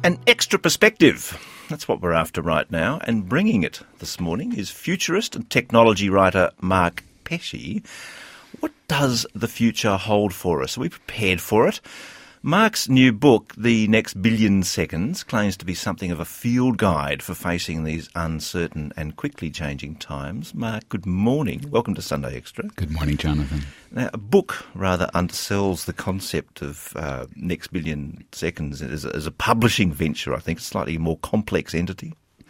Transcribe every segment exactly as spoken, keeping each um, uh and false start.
An extra perspective. That's what we're after right now. And bringing it this morning is futurist and technology writer Mark Pesce. What does the future hold for us? Are we prepared for it? Mark's new book, The Next Billion Seconds, claims to be something of a field guide for facing these uncertain and quickly changing times. Mark, good morning. Welcome to Sunday Extra. Good morning, Jonathan. Now, a book rather undersells the concept of uh, Next Billion Seconds as a, as a publishing venture. I think it's a slightly more complex entity.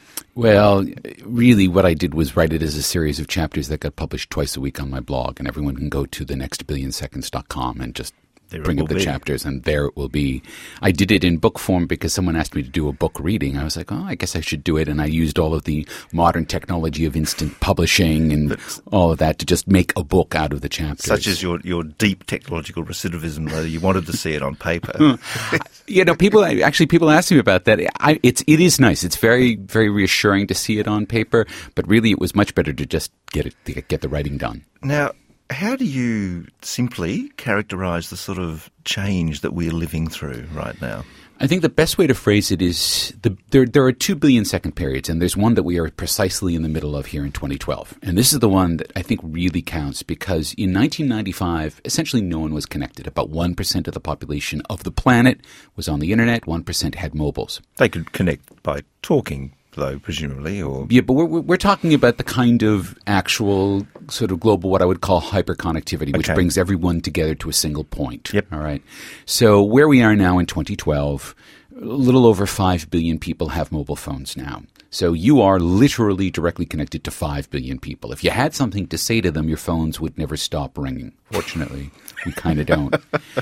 Well, really what I did was write it as a series of chapters that got published twice a week on my blog, and everyone can go to the next billion seconds dot com and just There bring up the be. chapters, and there it will be. I did it in book form because someone asked me to do a book reading. I was like, oh, I guess I should do it, and I used all of the modern technology of instant publishing and That's, all of that to just make a book out of the chapters. Such as your, your deep technological recidivism, though. You wanted to see it on paper. You know, people actually people ask me about that. I, it's it is nice. It's very very reassuring to see it on paper, but really it was much better to just get it to get the writing done. Now, how do you simply characterise the sort of change that we're living through right now? I think the best way to phrase it is the, there, there are two billion second periods, and there's one that we are precisely in the middle of here in twenty twelve. And this is the one that I think really counts because in nineteen ninety-five, essentially no one was connected. About one percent of the population of the planet was on the internet, one percent had mobiles. They could connect by talking, though, presumably, or... Yeah, but we're, we're talking about the kind of actual sort of global, what I would call hyperconnectivity, which okay. brings everyone together to a single point. Yep. All right. So where we are now in twenty twelve, a little over five billion people have mobile phones now. So you are literally directly connected to five billion people. If you had something to say to them, your phones would never stop ringing. Fortunately, we kind of don't.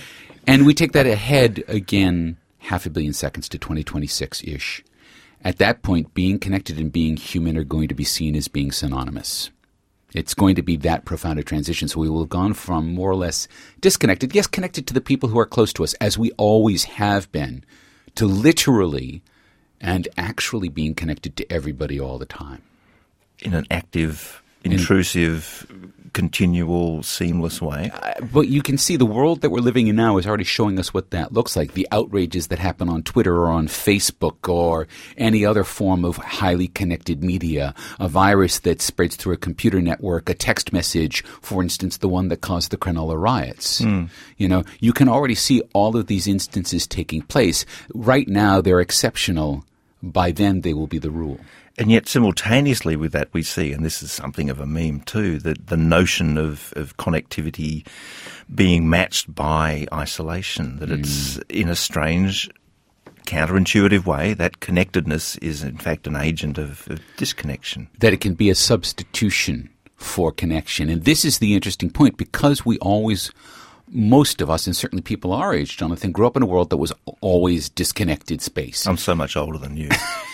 And we take that ahead again half a billion seconds to twenty twenty-six-ish. At that point, being connected and being human are going to be seen as being synonymous. It's going to be that profound a transition. So we will have gone from more or less disconnected, yes, connected to the people who are close to us, as we always have been, to literally and actually being connected to everybody all the time. In an active, intrusive, in, continual, seamless way. Uh, but you can see the world that we're living in now is already showing us what that looks like. The outrages that happen on Twitter or on Facebook or any other form of highly connected media, a virus that spreads through a computer network, a text message, for instance, the one that caused the Cronulla riots. Mm. You know, you can already see all of these instances taking place. Right now, they're exceptional. By then, they will be the rule. And yet simultaneously with that we see, and this is something of a meme too, that the notion of, of connectivity being matched by isolation, that mm. it's in a strange, counterintuitive way, that connectedness is in fact an agent of, of disconnection. That it can be a substitution for connection. And this is the interesting point, because we always... Most of us, and certainly people our age, Jonathan, grew up in a world that was always disconnected space. I'm so much older than you.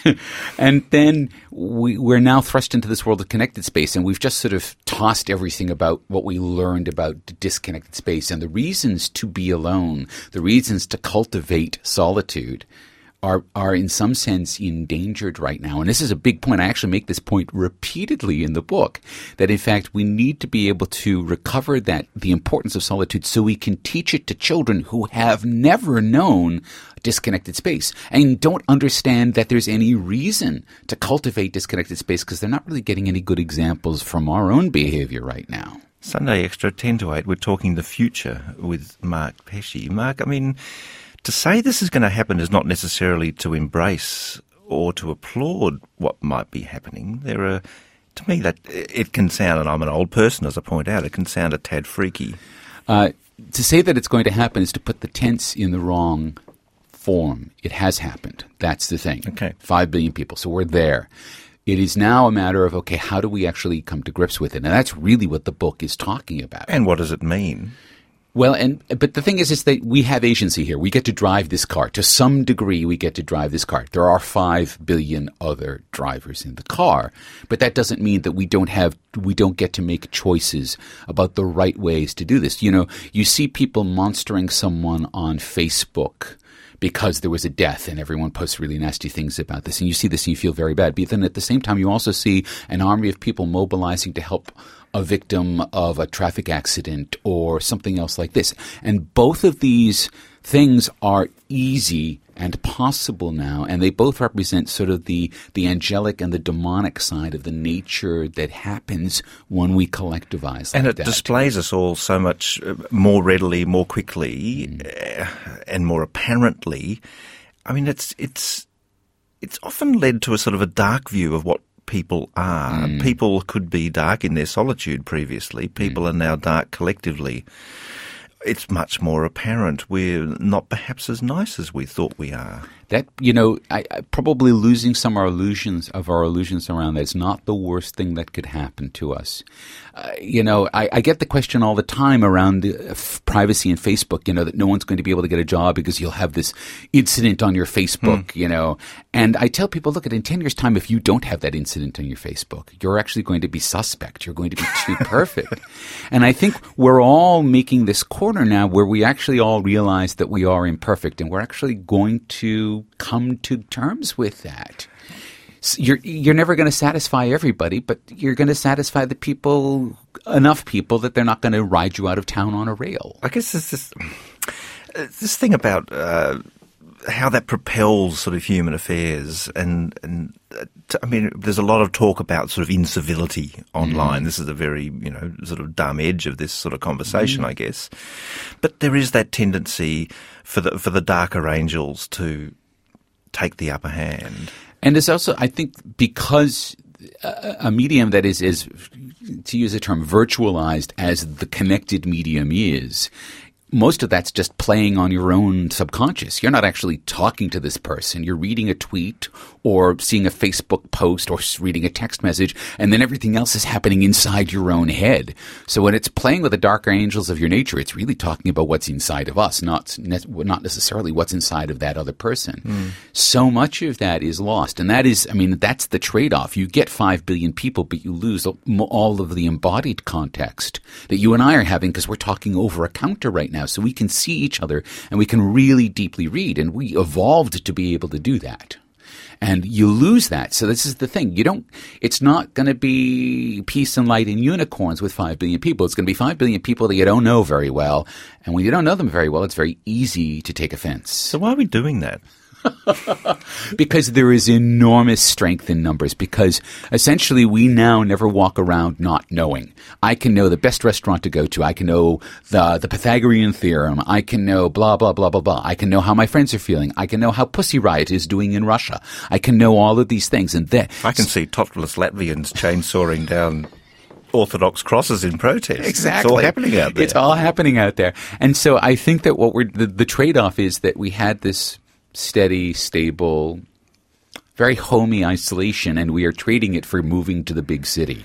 And then we, we're now thrust into this world of connected space, and we've just sort of tossed everything about what we learned about disconnected space. And the reasons to be alone, the reasons to cultivate solitude, are are in some sense endangered right now. And this is a big point. I actually make this point repeatedly in the book, that in fact we need to be able to recover that, the importance of solitude, so we can teach it to children who have never known disconnected space and don't understand that there's any reason to cultivate disconnected space, because they're not really getting any good examples from our own behavior right now. Sunday Extra, ten to eight, we're talking the future with Mark Pesce. Mark, I mean... To say this is going to happen is not necessarily to embrace or to applaud what might be happening. There are, to me, that it can sound, and I'm an old person, as I point out, it can sound a tad freaky. Uh, to say that it's going to happen is to put the tense in the wrong form. It has happened. That's the thing. Okay. Five billion people. So we're there. It is now a matter of, okay, how do we actually come to grips with it? And that's really what the book is talking about. And what does it mean? Well, and but the thing is, is that we have agency here. We get to drive this car. To some degree, we get to drive this car. There are five billion other drivers in the car, but that doesn't mean that we don't have, we don't get to make choices about the right ways to do this. You know, you see people monstering someone on Facebook because there was a death and everyone posts really nasty things about this. And you see this and you feel very bad. But then at the same time, you also see an army of people mobilizing to help a victim of a traffic accident or something else like this. And both of these things are easy and possible now, and they both represent sort of the, the angelic and the demonic side of the nature that happens when we collectivize like and it that. displays us all so much more readily, more quickly, mm. uh, and more apparently. I mean, it's it's it's often led to a sort of a dark view of what people are. Mm. People could be dark in their solitude previously. People mm. are now dark collectively. It's much more apparent we're not perhaps as nice as we thought we are. That, you know, I, I probably losing some of our illusions of our illusions around that's not the worst thing that could happen to us. Uh, you know, I, I get the question all the time around uh, f- privacy and Facebook, you know, that no one's going to be able to get a job because you'll have this incident on your Facebook, hmm. you know. And I tell people, look, in ten years' time, if you don't have that incident on your Facebook, you're actually going to be suspect. You're going to be too perfect. And I think we're all making this corner now where we actually all realize that we are imperfect, and we're actually going to come to terms with that. So you're you're never going to satisfy everybody, but you're going to satisfy the people, enough people that they're not going to ride you out of town on a rail. I guess there's this, this thing about uh, how that propels sort of human affairs, and, and uh, I mean, there's a lot of talk about sort of incivility online. Mm. This is a very, you know, sort of dumb edge of this sort of conversation, mm. I guess. But there is that tendency for the for the darker angels to take the upper hand. And it's also, I think, because a, a medium that is, is, to use the term, virtualized as the connected medium is, most of that's just playing on your own subconscious. You're not actually talking to this person. You're reading a tweet or seeing a Facebook post or reading a text message, and then everything else is happening inside your own head. So when it's playing with the darker angels of your nature, it's really talking about what's inside of us, not, not necessarily what's inside of that other person. Mm. So much of that is lost. And that is, I mean, that's the trade-off. You get five billion people, but you lose all of the embodied context that you and I are having because we're talking over a counter right now. So we can see each other and we can really deeply read, and we evolved to be able to do that. And you lose that. So this is the thing. You don't, it's not going to be peace and light and unicorns with five billion people. It's going to be five billion people that you don't know very well. And when you don't know them very well, it's very easy to take offense. So why are we doing that? Because there is enormous strength in numbers, because essentially we now never walk around not knowing. I can know the best restaurant to go to. I can know the the Pythagorean theorem. I can know blah, blah, blah, blah, blah. I can know how my friends are feeling. I can know how Pussy Riot is doing in Russia. I can know all of these things. And then I can see topless Latvians chainsawing down Orthodox crosses in protest. Exactly. It's all happening out there. It's all happening out there. And so I think that what we're, the, the trade-off is that we had this steady, stable, very homey isolation, and we are trading it for moving to the big city.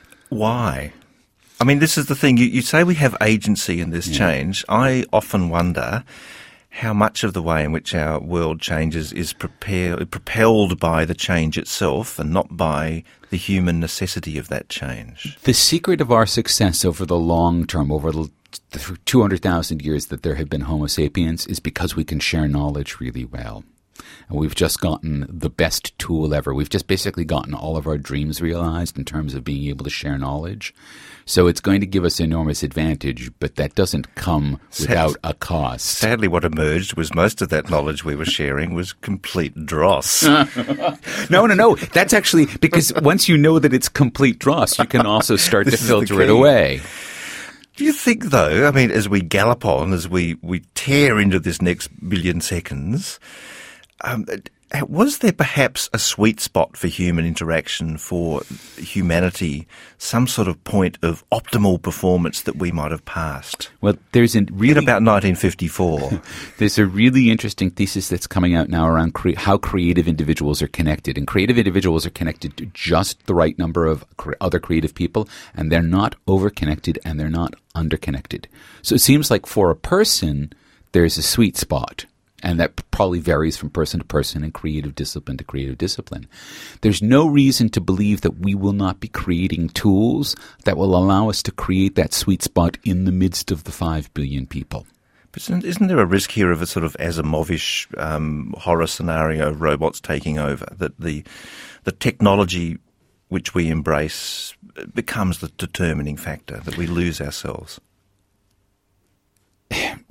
Why? I mean, this is the thing. You, you say we have agency in this yeah. change. I often wonder how much of the way in which our world changes is prepare, propelled by the change itself and not by the human necessity of that change. The secret of our success over the long term, over the the two hundred thousand years that there have been Homo sapiens, is because we can share knowledge really well. And we've just gotten the best tool ever. We've just basically gotten all of our dreams realized in terms of being able to share knowledge. So it's going to give us enormous advantage, but that doesn't come without a cost. Sadly, what emerged was most of that knowledge we were sharing was complete dross. no, no, no. That's actually because once you know that it's complete dross, you can also start to filter it away. Do you think, though, I mean, as we gallop on, as we, we tear into this next billion seconds, um, was there perhaps a sweet spot for human interaction, for humanity, some sort of point of optimal performance that we might have passed? Well, there's a really... In about nineteen fifty-four. There's a really interesting thesis that's coming out now around cre- how creative individuals are connected. And creative individuals are connected to just the right number of cre- other creative people, and they're not over-connected and they're not under-connected. So it seems like for a person, there's a sweet spot. And that probably varies from person to person and creative discipline to creative discipline. There's no reason to believe that we will not be creating tools that will allow us to create that sweet spot in the midst of the five billion people. But isn't there a risk here of a sort of Asimovish um, horror scenario of robots taking over, that the the technology which we embrace becomes the determining factor, that we lose ourselves?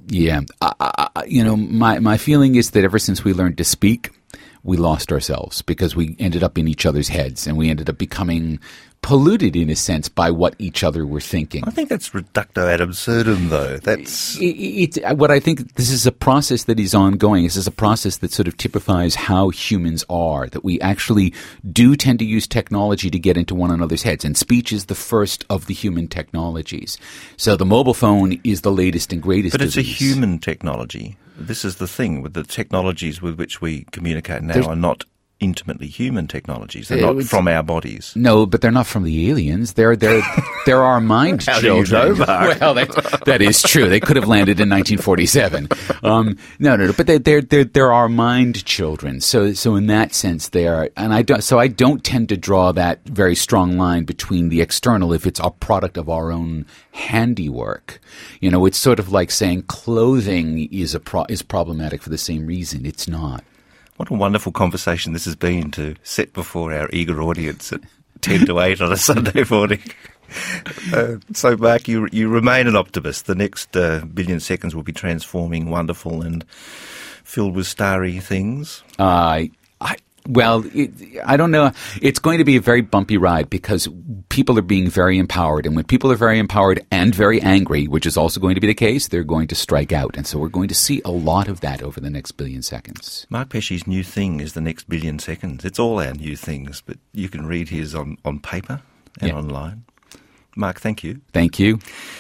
Yeah. I, I, you know, my, my feeling is that ever since we learned to speak, we lost ourselves because we ended up in each other's heads and we ended up becoming polluted in a sense by what each other were thinking. I think that's reducto ad absurdum, though. That's it, it, what I think. This is a process that is ongoing. This is a process that sort of typifies how humans are. That we actually do tend to use technology to get into one another's heads, and speech is the first of the human technologies. So the mobile phone is the latest and greatest. But it's of a these. human technology. This is the thing with the technologies with which we communicate now There's, are not intimately human technologies. They're not from our bodies. No, but they're not from the aliens. They're they're they're our mind How children. do you know, Mark? Well, that, that is true. They could have landed in nineteen forty-seven. Um, no, no, no. But they, they're they're they're our mind children. So so in that sense, they are. And I don't. So I don't tend to draw that very strong line between the external if it's a product of our own handiwork. You know, it's sort of like saying clothing is a pro- is problematic for the same reason. It's not. What a wonderful conversation this has been to set before our eager audience at ten to eight on a Sunday morning. Uh, so, Mark, you you remain an optimist. The next uh, billion seconds will be transforming, wonderful, and filled with starry things. Uh, I well, it, I don't know. It's going to be a very bumpy ride because people are being very empowered, and when people are very empowered and very angry, which is also going to be the case, they're going to strike out, and so we're going to see a lot of that over the next billion seconds. Mark Pesce's new thing is the next billion seconds. It's all our new things, but you can read his on, on paper and yeah. online. Mark, thank you. Thank you.